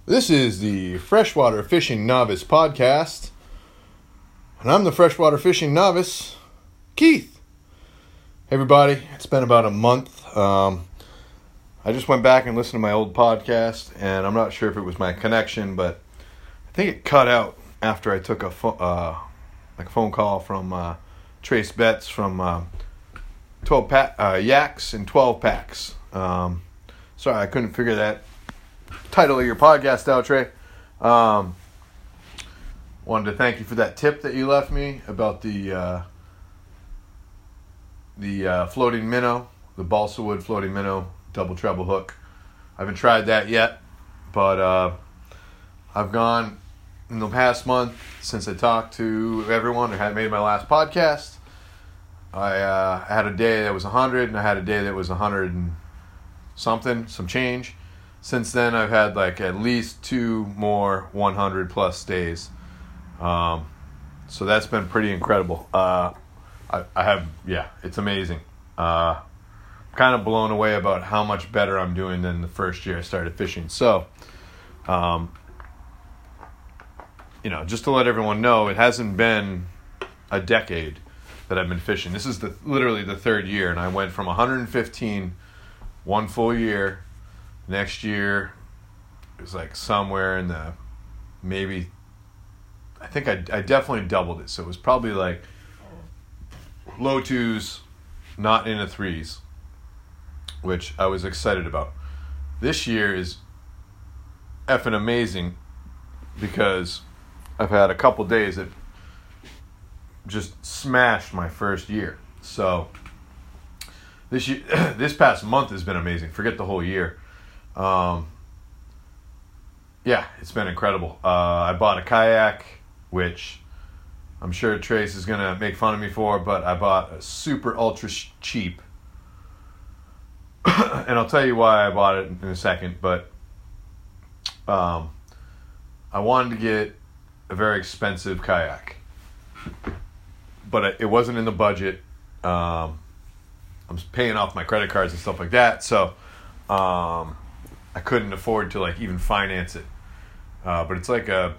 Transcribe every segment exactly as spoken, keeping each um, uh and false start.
This is the Freshwater Fishing Novice Podcast, and I'm the Freshwater Fishing Novice, Keith. Hey everybody, it's been about a month. Um, I just went back and listened to my old podcast, and I'm not sure if it was my connection, but I think it cut out after I took a fo- uh, like a phone call from uh, Trace Betts from uh, twelve pa- uh, Yaks and twelve Packs. Um, sorry, I couldn't figure that title of your podcast out, Trey. Um, wanted to thank you for that tip that you left me about the uh, the uh, floating minnow, the balsa wood floating minnow double treble hook. I haven't tried that yet, but uh, I've gone in the past month since I talked to everyone or had made my last podcast. I uh, had a day that was one hundred, and I had a day that was one hundred and something, some change. Since then, I've had like at least two more one hundred plus days. Um, so that's been pretty incredible. Uh, I, I have, yeah, it's amazing. Uh, kind of blown away about how much better I'm doing than the first year I started fishing. So, um, you know, just to let everyone know, it hasn't been a decade that I've been fishing. This is the literally the third year, and I went from one hundred fifteen one full year. Next year, it was like somewhere in the maybe, I think I, I definitely doubled it. So it was probably like low twos, not in the threes, which I was excited about. This year is effing amazing because I've had a couple days that just smashed my first year. So this year, this past month has been amazing. Forget the whole year. Um, yeah, it's been incredible. Uh, I bought a kayak, which I'm sure Trace is going to make fun of me for, but I bought a super ultra sh- cheap. And I'll tell you why I bought it in a second, but um, I wanted to get a very expensive kayak, but it wasn't in the budget. Um, I'm paying off my credit cards and stuff like that, so um, I couldn't afford to like even finance it. Uh, but it's like a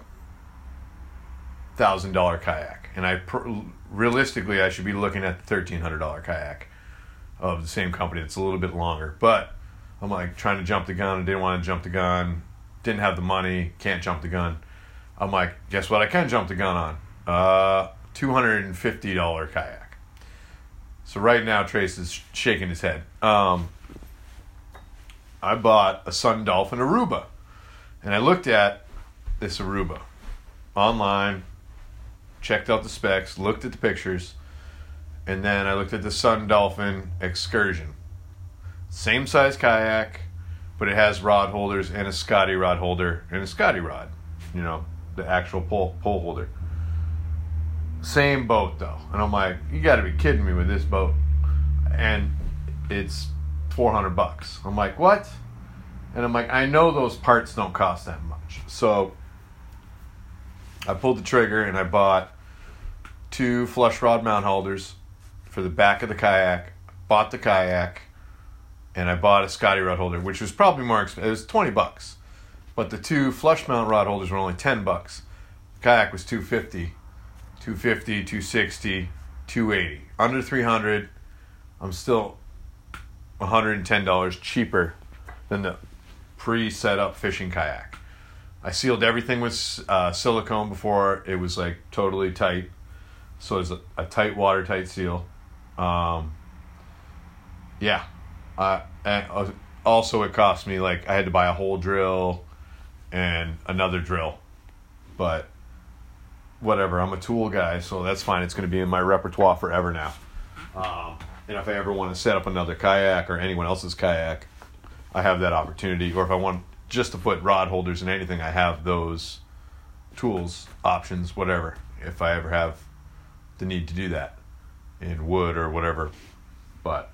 thousand dollar kayak, and I pr- realistically I should be looking at the thirteen hundred dollar kayak of the same company. It's a little bit longer, but I'm like trying to jump the gun. I didn't want to jump the gun. Didn't have the money. Can't jump the gun. I'm like, guess what? I can jump the gun on. Uh, two hundred and fifty dollar kayak. So right now Trace is shaking his head. Um, I bought a Sun Dolphin Aruba, and I looked at this Aruba online, checked out the specs, looked at the pictures, and then I looked at the Sun Dolphin Excursion. Same size kayak, but it has rod holders and a Scotty rod holder and a Scotty rod, you know, the actual pole, pole holder. Same boat though, and I'm like, you got to be kidding me with this boat, and it's four hundred bucks. I'm like, what? And I'm like, I know those parts don't cost that much. So I pulled the trigger and I bought two flush rod mount holders for the back of the kayak, bought the kayak, and I bought a Scotty rod holder, which was probably more expensive. It was twenty bucks. But the two flush mount rod holders were only ten bucks. The kayak was two fifty, two fifty, two sixty, two eighty. Under three hundred. I'm still one hundred ten dollars cheaper than the pre-set up fishing kayak. I sealed everything with uh, silicone before it was like totally tight. So it's a, a tight, watertight seal. Um, yeah. Uh, and also it cost me like, I had to buy a hole drill and another drill. But whatever, I'm a tool guy, so that's fine. It's going to be in my repertoire forever now. Um, and if I ever want to set up another kayak or anyone else's kayak, I have that opportunity. Or if I want just to put rod holders in anything, I have those tools, options, whatever, if I ever have the need to do that in wood or whatever. But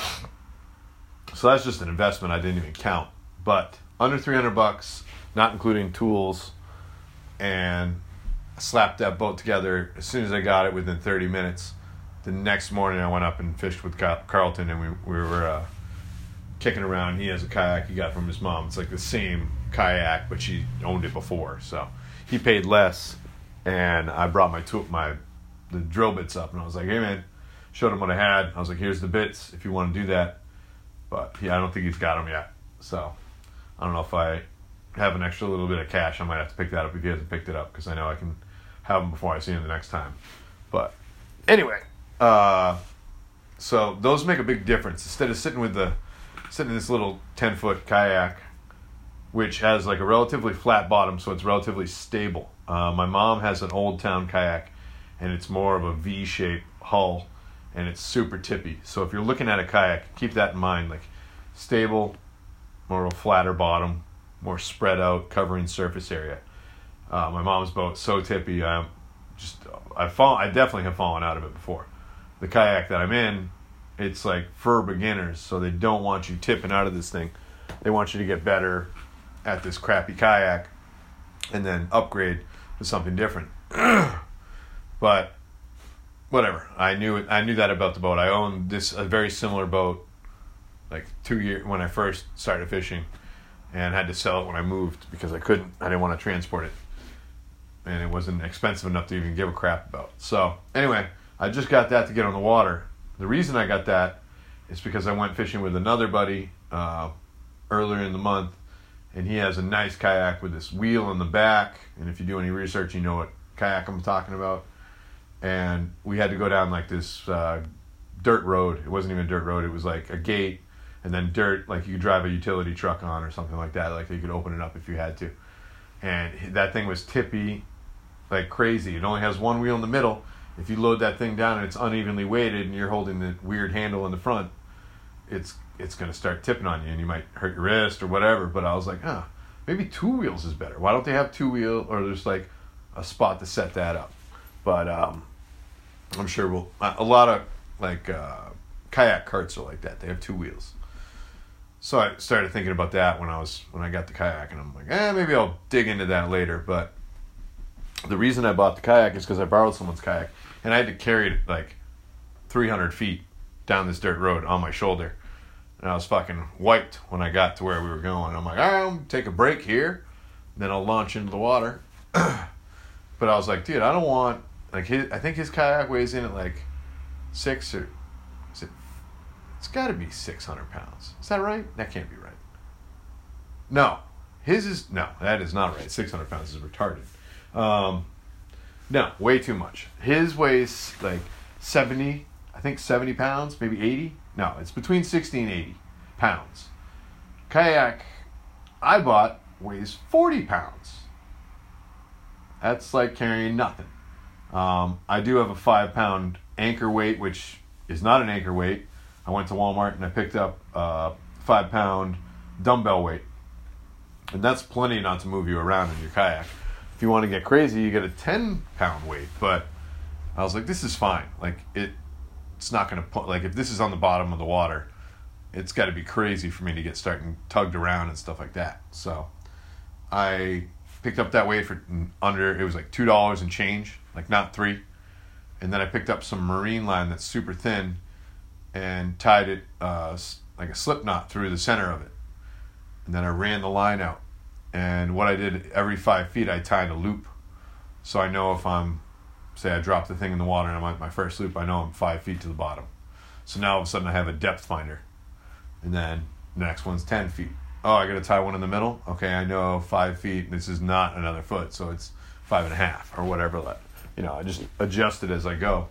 so that's just an investment I didn't even count. But under three hundred bucks, not including tools, and I slapped that boat together as soon as I got it within thirty minutes. The next morning I went up and fished with Carlton, and we we were uh, kicking around. He has a kayak he got from his mom. It's like the same kayak, but she owned it before, so he paid less. And I brought my tool, my the drill bits up, and I was like, "Hey man," showed him what I had. I was like, "Here's the bits if you want to do that." But yeah, I don't think he's got them yet. So I don't know if I have an extra little bit of cash, I might have to pick that up if he hasn't picked it up, because I know I can have them before I see him the next time. But anyway, uh, so those make a big difference. Instead of sitting with the sitting in this little ten foot kayak, which has like a relatively flat bottom, so it's relatively stable. Uh, my mom has an Old Town kayak, and it's more of a V-shaped hull, and it's super tippy. So if you're looking at a kayak, keep that in mind. Like stable, more of a flatter bottom, more spread out, covering surface area. Uh, my mom's boat so tippy. I just I fall. I definitely have fallen out of it before. The kayak that I'm in, it's like for beginners, so they don't want you tipping out of this thing. They want you to get better at this crappy kayak and then upgrade to something different. But whatever. I knew it. I knew that about the boat. I owned this a very similar boat like two years when I first started fishing, and had to sell it when I moved because I couldn't. I didn't want to transport it, and it wasn't expensive enough to even give a crap about. So anyway, I just got that to get on the water. The reason I got that is because I went fishing with another buddy uh, earlier in the month, and he has a nice kayak with this wheel in the back. And if you do any research, you know what kayak I'm talking about. And we had to go down like this uh, dirt road. It wasn't even a dirt road. It was like a gate, and then dirt, like you could drive a utility truck on or something like that. Like you could open it up if you had to. And that thing was tippy like crazy. It only has one wheel in the middle. If you load that thing down and it's unevenly weighted and you're holding the weird handle in the front, it's it's going to start tipping on you, and you might hurt your wrist or whatever. But I was like, huh, maybe two wheels is better. Why don't they have two wheel, or there's like a spot to set that up? But um, I'm sure we'll, a lot of like uh, kayak carts are like that. They have two wheels. So I started thinking about that when I was when I got the kayak, and I'm like, eh, maybe I'll dig into that later. But the reason I bought the kayak is because I borrowed someone's kayak, and I had to carry it like three hundred feet down this dirt road on my shoulder. And I was fucking wiped when I got to where we were going. I'm like, all right, I'll take a break here, then I'll launch into the water. But I was like, dude, I don't want, like, his, I think his kayak weighs in at like six or, is it, it's got to be six hundred pounds. Is that right? That can't be right. No, his is, no, that is not right. six hundred pounds is retarded. Um, no, way too much. His weighs like seventy, I think seventy pounds, maybe eighty. No, it's between sixty and eighty pounds. Kayak I bought weighs forty pounds. That's like carrying nothing. Um, I do have a five pound anchor weight, which is not an anchor weight. I went to Walmart and I picked up a five pound dumbbell weight. And that's plenty not to move you around in your kayak. If you want to get crazy, you get a ten pound weight. But I was like, this is fine. Like, it, it's not going to put, like, if this is on the bottom of the water, it's got to be crazy for me to get starting tugged around and stuff like that. So I picked up that weight for under, it was like two dollars and change, like not three. And then I picked up some marine line that's super thin and tied it uh, like a slip knot through the center of it. And then I ran the line out. And what I did, every five feet, I tied a loop. So I know if I'm, say I drop the thing in the water and I'm at my first loop, I know I'm five feet to the bottom. So now all of a sudden I have a depth finder. And then the next one's ten feet. Oh, I got to tie one in the middle? Okay, I know five feet. This is not another foot, so it's five and a half or whatever. You know, I just adjust it as I go.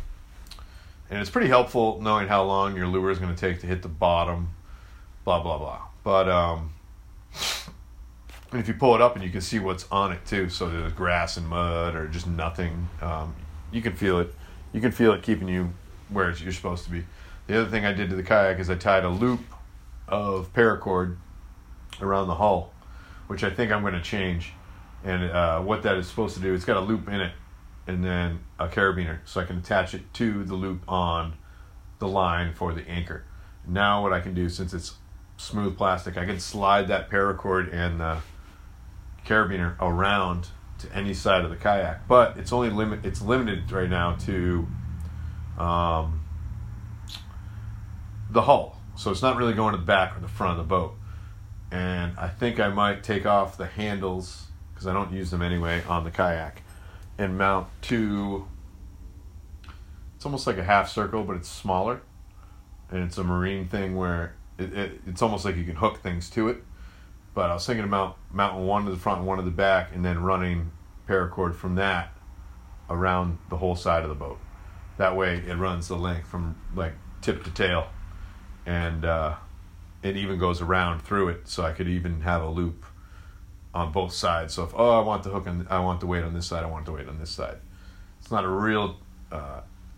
And it's pretty helpful knowing how long your lure is going to take to hit the bottom, blah, blah, blah. But um, and if you pull it up and you can see what's on it too, so there's grass and mud or just nothing, um, you can feel it. You can feel it keeping you where you're supposed to be. The other thing I did to the kayak is I tied a loop of paracord around the hull, which I think I'm going to change. And uh, what that is supposed to do, it's got a loop in it and then a carabiner, so I can attach it to the loop on the line for the anchor. Now what I can do, since it's smooth plastic, I can slide that paracord and the carabiner around to any side of the kayak, but it's only limit it's limited right now to um, the hull. so it's not really going to the back or the front of the boat. And I think I might take off the handles, because I don't use them anyway, on the kayak, and mount to, it's almost like a half circle, but it's smaller. And it's a marine thing where it, it it's almost like you can hook things to it. But I was thinking about mounting one to the front and one to the back, and then running paracord from that around the whole side of the boat. That way it runs the length from like tip to tail, and uh, it even goes around through it, so I could even have a loop on both sides. So if, oh, I want the hook on, I want the weight on this side, I want the weight on this side. It's not a real uh,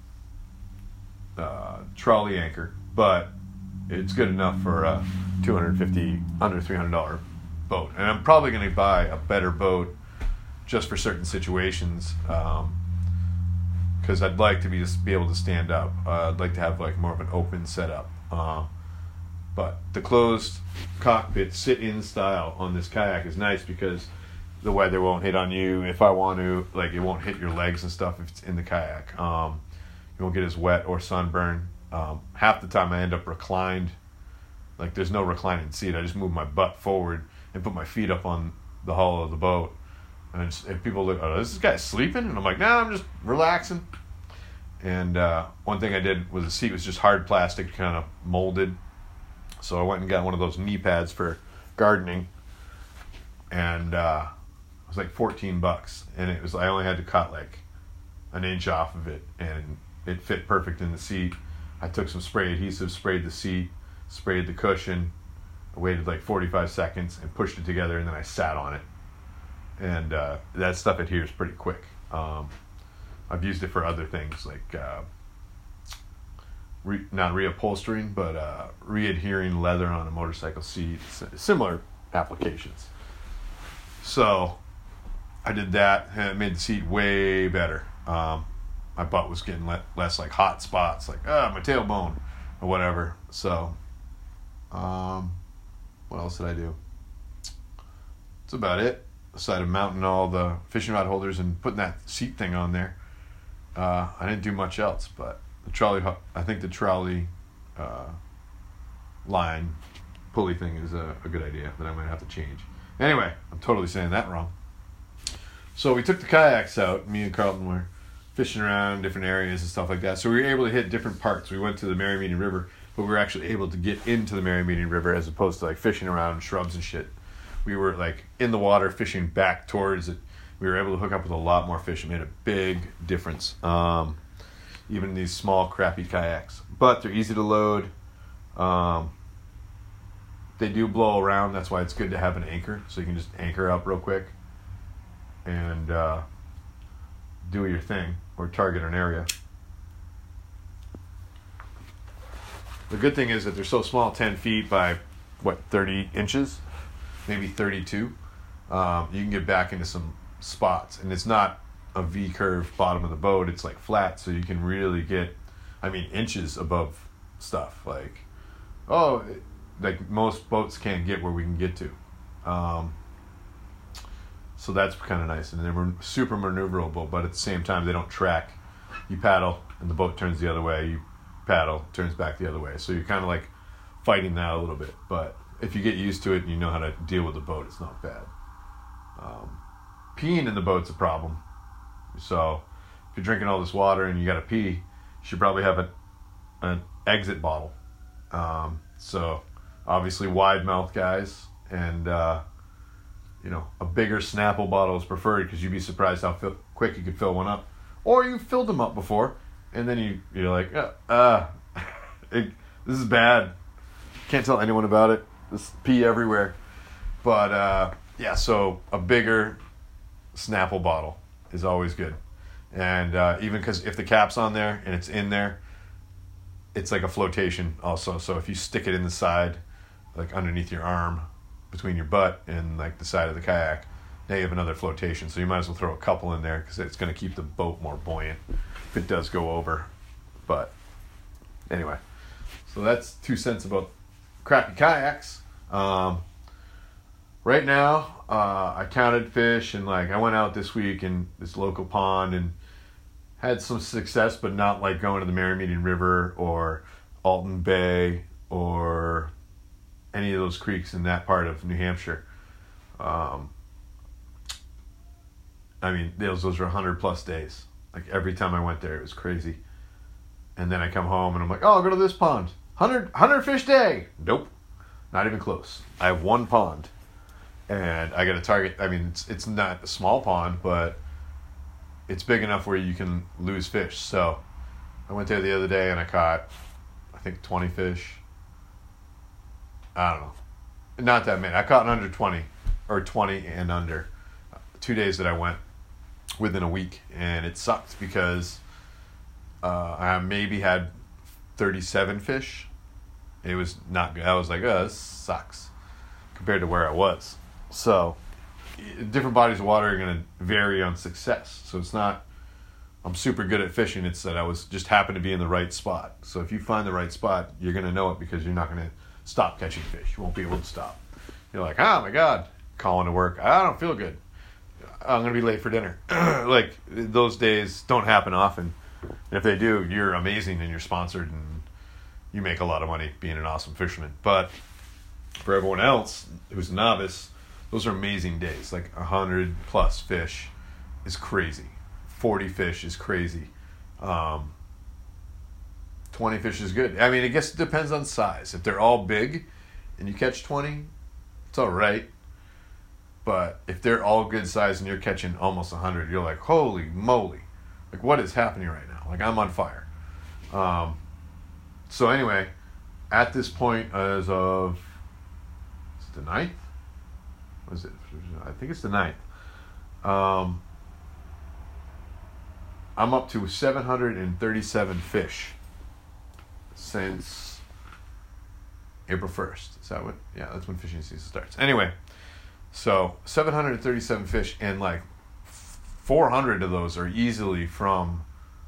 uh, trolley anchor, but it's good enough for a two hundred fifty, under three hundred dollars boat. And I'm probably going to buy a better boat just for certain situations, um, because I'd like to be just be able to stand up. Uh, I'd like to have like more of an open setup. Uh, but the closed cockpit sit-in style on this kayak is nice because the weather won't hit on you. If I want to, like, it won't hit your legs and stuff if it's in the kayak. Um, you won't get as wet or sunburn. Um, half the time I end up reclined. Like, there's no reclining seat. I just move my butt forward and put my feet up on the hull of the boat. And just, if people look, oh, is this guy sleeping? And I'm like, nah, I'm just relaxing. And uh, one thing I did was the seat was just hard plastic, kind of molded. So I went and got one of those knee pads for gardening. And uh, it was like fourteen bucks. And it was, I only had to cut like an inch off of it. And it fit perfect in the seat. I took some spray adhesive, sprayed the seat, sprayed the cushion. I waited like forty-five seconds and pushed it together, and then I sat on it. And uh, that stuff adheres pretty quick. Um, I've used it for other things, like uh, re, not reupholstering, but uh, re-adhering leather on a motorcycle seat, similar applications. So I did that, and it made the seat way better. Um, my butt was getting le- less like hot spots, like, ah, my tailbone, or whatever. So, um, what else did I do? That's about it. Aside of mounting all the fishing rod holders and putting that seat thing on there, uh, I didn't do much else. But the trolley, I think the trolley uh, line pulley thing is a, a good idea that I might have to change. Anyway, I'm totally saying that wrong. So we took the kayaks out. Me and Carlton were fishing around different areas and stuff like that. So we were able to hit different parts. We went to the Merrymeeting River, but we were actually able to get into the Merrymeeting River as opposed to like fishing around shrubs and shit. We were like in the water fishing back towards it. We were able to hook up with a lot more fish. It made a big difference, um, even in these small, crappy kayaks. But they're easy to load. Um, they do blow around. That's why it's good to have an anchor, so you can just anchor up real quick and uh, do your thing or target an area. The good thing is that they're so small, ten feet by, what, thirty inches? Maybe thirty-two. Um, you can get back into some spots. And it's not a V-curve bottom of the boat. It's like flat, so you can really get, I mean, inches above stuff. Like, oh, it, like most boats can't get where we can get to. Um, so that's kind of nice. And they're super maneuverable, but at the same time, they don't track. You paddle, and the boat turns the other way. You paddle, turns back the other way. So you're kind of like fighting that a little bit. But if you get used to it and you know how to deal with the boat, it's not bad. Um, peeing in the boat's a problem. So if you're drinking all this water and you got to pee, you should probably have a, an exit bottle. Um, so obviously wide mouth guys, and uh, you know, a bigger Snapple bottle is preferred because you'd be surprised how fill, quick you could fill one up. Or you filled them up before and then you, you're like, uh, uh it, this is bad. Can't tell anyone about it. There's pee everywhere. But, uh, yeah, so a bigger Snapple bottle is always good. And uh, even because if the cap's on there and it's in there, it's like a flotation also. So if you stick it in the side, like underneath your arm, between your butt and like the side of the kayak, now you have another flotation. So you might as well throw a couple in there because it's going to keep the boat more buoyant if it does go over. But anyway, so that's two cents about crappy kayaks. Um, right now, uh, I counted fish, and like I went out this week in this local pond and had some success, but not like going to the Merrymeeting River or Alton Bay or any of those creeks in that part of New Hampshire. Um, I mean, those those were one hundred plus days. Like every time I went there, it was crazy. And then I come home and I'm like, oh, I'll go to this pond. one hundred, one hundred fish day. Nope. Not even close. I have one pond. And I got a target. I mean, it's it's not a small pond, but it's big enough where you can lose fish. So I went there the other day and I caught, I think, twenty fish. I don't know. Not that many. I caught under twenty, or twenty and under. Two days that I went within a week. And it sucked because uh, I maybe had thirty-seven fish. It was not good. I was like, oh, this sucks compared to where I was. So different bodies of water are going to vary on success. So it's not, I'm super good at fishing. It's that I was just happened to be in the right spot. So if you find the right spot, you're going to know it because you're not going to stop catching fish. You won't be able to stop. You're like, oh my God, calling to work. I don't feel good. I'm going to be late for dinner. Like those days don't happen often. And if they do, you're amazing and you're sponsored and you make a lot of money being an awesome fisherman. But for everyone else who's a novice, those are amazing days. Like one hundred plus fish is crazy. forty fish is crazy. Um, twenty fish is good. I mean, I guess it depends on size. If they're all big and you catch twenty, it's all right. But if they're all good size and you're catching almost one hundred, you're like, holy moly. Like, what is happening right now? Like, I'm on fire. Um, so anyway, at this point, as of is it the ninth? What is it? I think it's the ninth. Um, I'm up to seven hundred thirty-seven fish since April first. Is that what? Yeah, that's when fishing season starts. Anyway, so seven hundred thirty-seven fish, and like four hundred of those are easily from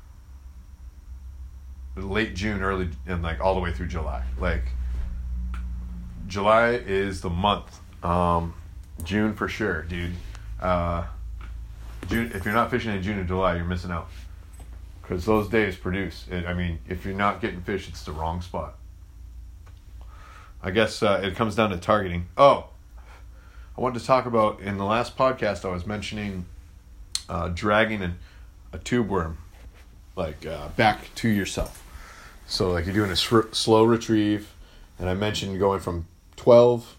late June, early, and like all the way through July. Like July is the month. Um, June for sure, dude. Uh, June. If you're not fishing in June and July, you're missing out. Because those days produce. I mean, if you're not getting fish, it's the wrong spot. I guess uh, it comes down to targeting. Oh, I wanted to talk about, in the last podcast, I was mentioning uh, dragging an, a tube worm, like uh, back to yourself. So like you're doing a sr- slow retrieve, and I mentioned going from twelve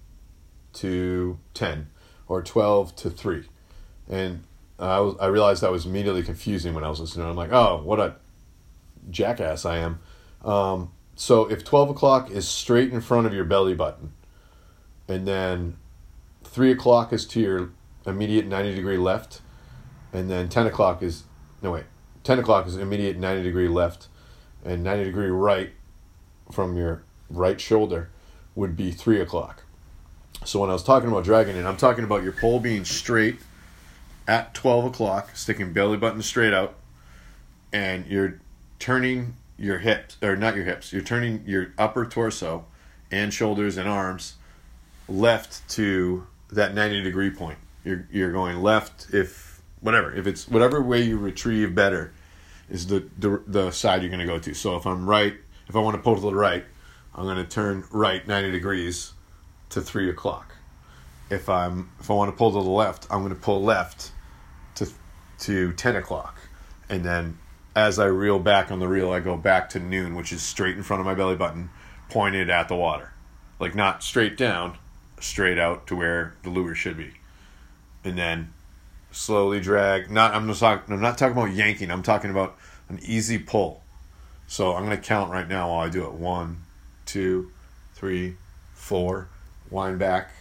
to ten, or twelve to three. And I was, I realized that was immediately confusing when I was listening. I'm like, oh, what a jackass I am. Um, so if twelve o'clock is straight in front of your belly button, and then three o'clock is to your immediate ninety degree left, and then ten o'clock is, no wait, ten o'clock is immediate ninety degree left, and ninety degree right from your right shoulder would be three o'clock. So when I was talking about dragging it, I'm talking about your pole being straight at twelve o'clock, sticking belly button straight out, and you're turning your hips, or not your hips, you're turning your upper torso and shoulders and arms left to that ninety degree point. You're you're going left if, whatever, if it's whatever way you retrieve better is the, the, the side you're going to go to. So if I'm right, if I want to pull to the right, I'm going to turn right ninety degrees to three o'clock. If I'm if I want to pull to the left, I'm going to pull left to to ten o'clock, and then as I reel back on the reel, I go back to noon, which is straight in front of my belly button, pointed at the water, like not straight down, straight out to where the lure should be, and then slowly drag. Not I'm just talking. I'm not talking about yanking. I'm talking about an easy pull. So I'm going to count right now while I do it. One, two, three, four. Wind back.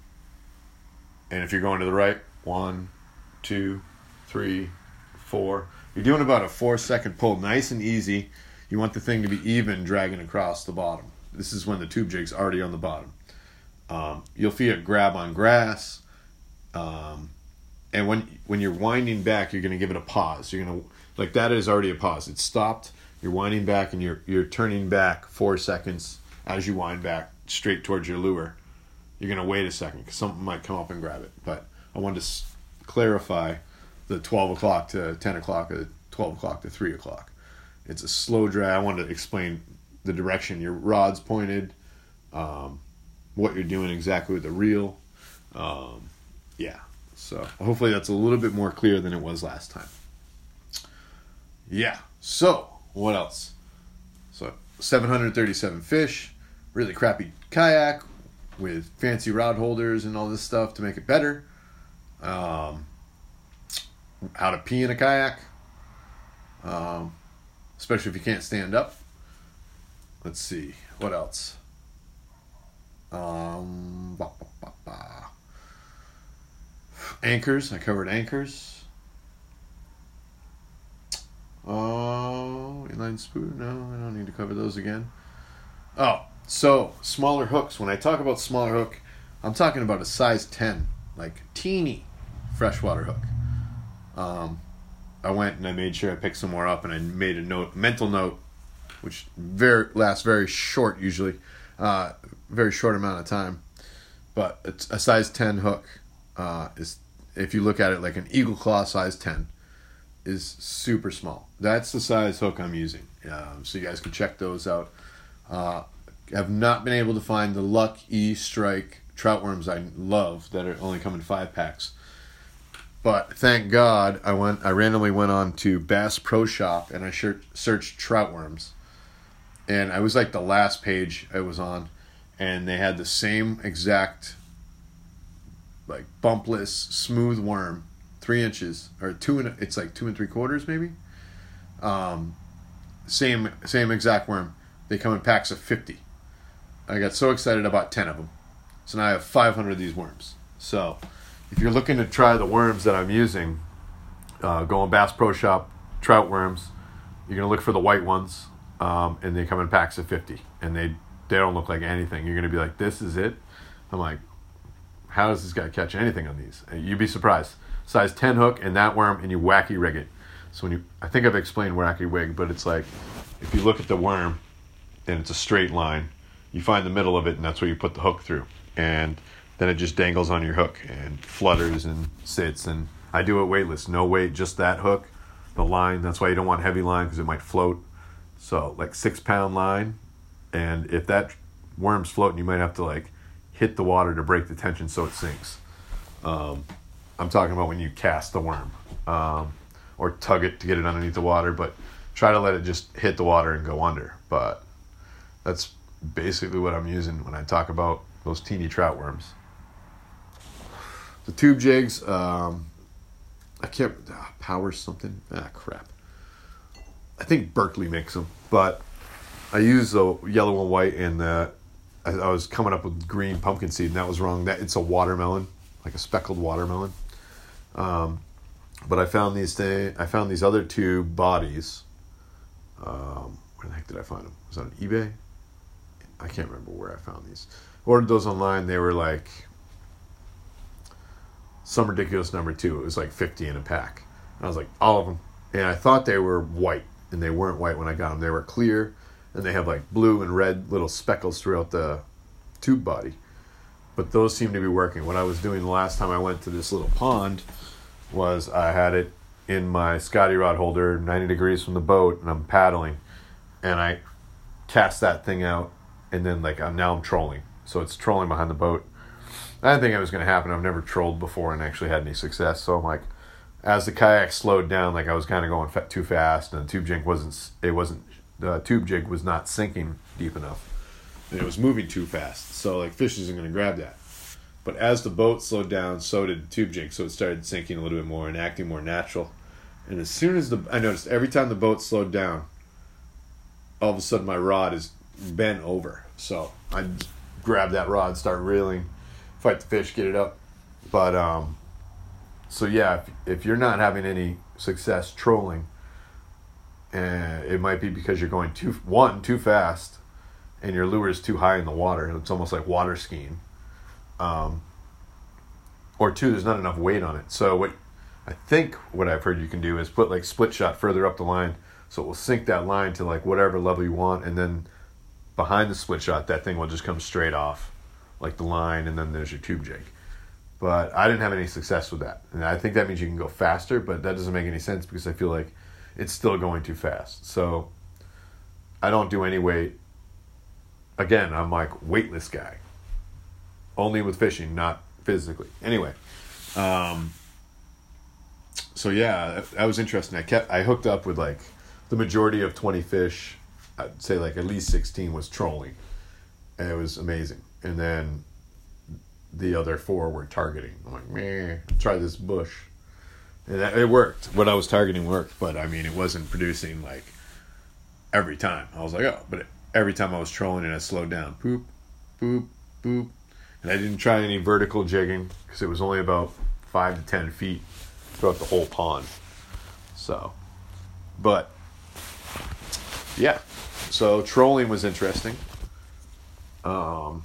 And if you're going to the right, one, two, three, four. You're doing about a four second pull, nice and easy. You want the thing to be even dragging across the bottom. This is when the tube jig's already on the bottom. Um, you'll feel it grab on grass. Um, and when when you're winding back, you're going to give it a pause. You're going to, like that is already a pause. It's stopped. You're winding back and you're you're turning back four seconds as you wind back straight towards your lure. You're going to wait a second because something might come up and grab it. But I wanted to s- clarify the twelve o'clock to ten o'clock or twelve o'clock to three o'clock. It's a slow drag. I wanted to explain the direction your rod's pointed, um, what you're doing exactly with the reel. Um, yeah, so hopefully that's a little bit more clear than it was last time. Yeah, so what else? So seven hundred thirty-seven fish, really crappy kayak with fancy rod holders and all this stuff to make it better. Um, how to pee in a kayak, um, especially if you can't stand up. Let's see, what else? Um, bah, bah, bah, bah. Anchors, I covered anchors. Oh, inline spoon, no, I don't need to cover those again. Oh, so smaller hooks. When I talk about smaller hook, I'm talking about a size ten, like teeny freshwater hook. Um, I went and I made sure I picked some more up, and I made a note, mental note, which very lasts very short usually, uh, very short amount of time. But it's a size ten hook uh, is, if you look at it like an Eagle Claw size ten, is super small. That's the size hook I'm using. Um, so you guys can check those out. Uh, have not been able to find the Luck E-Strike trout worms I love that are only come in five packs. But thank God I went. I randomly went on to Bass Pro Shop and I searched trout worms, and I was like the last page I was on, and they had the same exact like bumpless smooth worm, three inches or two and it's like two and three quarters maybe. Um, same same exact worm. They come in packs of fifty. I got so excited about ten of them. So now I have five hundred of these worms. So if you're looking to try the worms that I'm using, uh, go on Bass Pro Shop, trout worms. You're going to look for the white ones, um, and they come in packs of fifty. And they, they don't look like anything. You're going to be like, this is it? I'm like, how does this guy catch anything on these? And you'd be surprised. Size ten hook and that worm, and you wacky rig it. So when you, I think I've explained wacky rig, but it's like, if you look at the worm, and it's a straight line, you find the middle of it, and that's where you put the hook through. And then it just dangles on your hook and flutters and sits. And I do it weightless, no weight, just that hook, the line. That's why you don't want heavy line because it might float. So like six pound line, and if that worm's floating, you might have to like hit the water to break the tension so it sinks. Um, I'm talking about when you cast the worm, um, or tug it to get it underneath the water, but try to let it just hit the water and go under. But that's basically what I'm using when I talk about those teeny trout worms. The tube jigs, um, I can't, uh, Power something, ah crap. I think Berkeley makes them, but I use the yellow and white, and the, I, I was coming up with green pumpkin seed, and that was wrong. That it's a watermelon, like a speckled watermelon. Um, but I found these thing, I found these other two bodies. Um, where the heck did I find them? Was that on eBay? I can't remember where I found these. Ordered those online. They were like some ridiculous number too. It was like fifty in a pack. I was like, all of them. And I thought they were white, and they weren't white when I got them. They were clear, and they have like blue and red little speckles throughout the tube body. But those seem to be working. What I was doing the last time I went to this little pond was I had it in my Scotty rod holder, ninety degrees from the boat, and I'm paddling, and I cast that thing out, and then like I'm, now I'm trolling. So it's trolling behind the boat. I didn't think it was going to happen. I've never trolled before and actually had any success. So I'm like, as the kayak slowed down, like I was kind of going fa- too fast, and the tube jig wasn't, it wasn't, the tube jig was not sinking deep enough, and it was moving too fast. So like fish isn't going to grab that. But as the boat slowed down, so did the tube jig. So it started sinking a little bit more and acting more natural. And as soon as the, I noticed every time the boat slowed down, all of a sudden my rod is bent over. So I grab that rod, start reeling, fight the fish, get it up. But, um, so yeah, if, if you're not having any success trolling, uh, it might be because you're going too, one, too fast, and your lure is too high in the water. It's almost like water skiing. Um, or two, there's not enough weight on it. So what I think what I've heard you can do is put like split shot further up the line, so it will sink that line to like whatever level you want, and then behind the split shot, that thing will just come straight off, like the line, and then there's your tube jig. But I didn't have any success with that. And I think that means you can go faster, but that doesn't make any sense because I feel like it's still going too fast. So I don't do any weight. again, I'm like weightless guy. Only with fishing, not physically. Anyway, um, so yeah, that, that was interesting. I kept I hooked up with like the majority of twenty fish. I'd say like at least sixteen was trolling, and it was amazing. And then the other four were targeting. I'm like, man, try this bush, and that, it worked. What I was targeting worked, but I mean, it wasn't producing like every time. I was like, oh, but every time I was trolling and I slowed down, poop, boop, boop. And I didn't try any vertical jigging because it was only about five to ten feet throughout the whole pond. So, but yeah, so trolling was interesting. Um,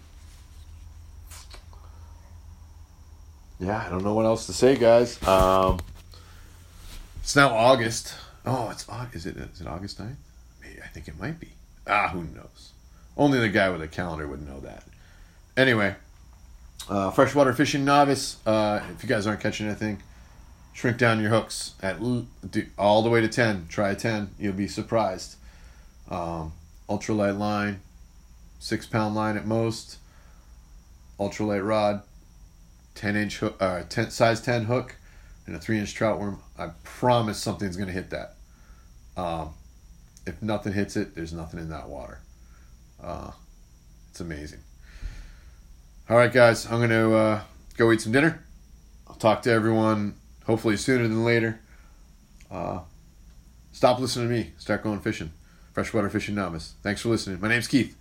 yeah, I don't know what else to say, guys. Um, it's now August. Oh, it's August. Is it? Is it August ninth? Maybe, I think it might be. Ah, who knows? Only the guy with a calendar would know that. Anyway. Uh, freshwater fishing novice. Uh, if you guys aren't catching anything, shrink down your hooks at l- do, all the way to ten. Try a ten. You'll be surprised. Um, ultralight line, six pound line at most. Ultralight rod, ten inch hook, uh, ten, size ten hook, and a three inch trout worm. I promise something's gonna hit that. Um, if nothing hits it, there's nothing in that water. Uh, it's amazing. All right, guys, I'm going to uh, go eat some dinner. I'll talk to everyone hopefully sooner than later. Uh, stop listening to me. Start going fishing. Freshwater Fishing Novice. Thanks for listening. My name's Keith.